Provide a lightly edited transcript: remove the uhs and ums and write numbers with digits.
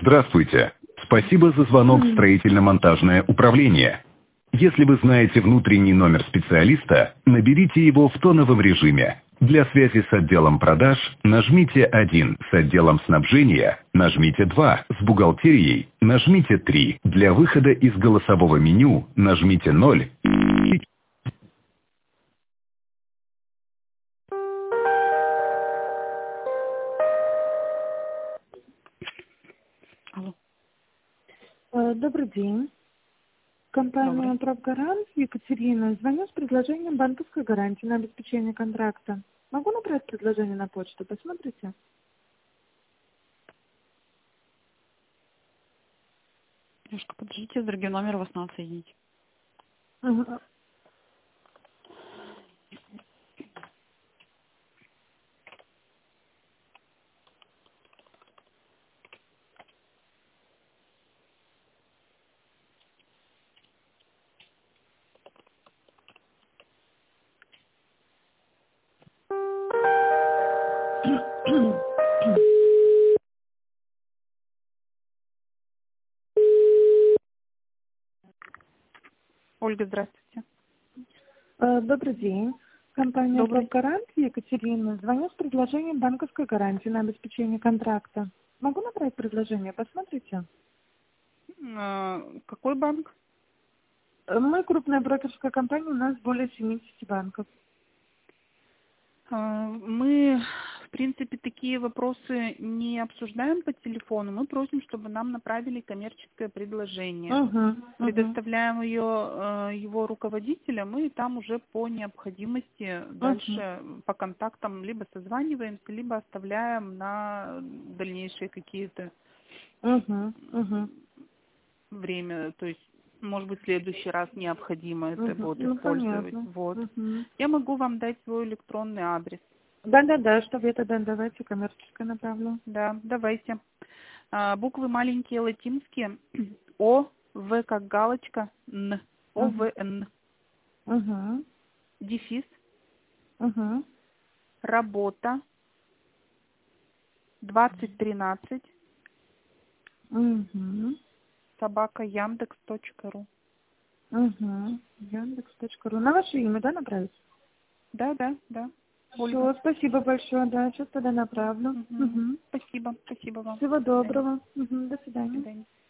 Здравствуйте. Спасибо за звонок в строительно-монтажное управление. Если вы знаете внутренний номер специалиста, наберите его в тоновом режиме. Для связи с отделом продаж нажмите 1, с отделом снабжения нажмите 2, с бухгалтерией нажмите 3. Для выхода из голосового меню нажмите 0. Алло. Добрый день. Компания Добрый. «Правгарант», Екатерина. Звоню с предложением банковской гарантии на обеспечение контракта. Могу направить предложение на почту? Посмотрите. Девушка, подождите, с другим номером вас надо соединить. Ага. Ольга, здравствуйте. Добрый день. Компания Добрый. «Правгарант», Екатерина. Звоню с предложением банковской гарантии на обеспечение контракта. Могу направить предложение? Посмотрите. Какой банк? Мы крупная брокерская компания, у нас более 70 банков. Мы, в принципе, такие вопросы не обсуждаем по телефону. Мы просим, чтобы нам направили коммерческое предложение. Предоставляем его руководителям, и там уже по необходимости дальше по контактам либо созваниваемся, либо оставляем на дальнейшие какие-то время. То есть, может быть, в следующий раз необходимо это будет использовать. Понятно. Вот. Я могу вам дать свой электронный адрес. Да, чтобы я тогда давайте коммерческое направлю. Да, давайте. Буквы маленькие латинские. О, В как галочка, Н. О, В, Н. Дефис. Работа. 2013. Собака Яндекс.ру. Яндекс.ру. На ваше имя, да, направить? Да. Все, спасибо большое, да, сейчас тогда направлю. Спасибо вам. Всего доброго. До свидания. До свидания.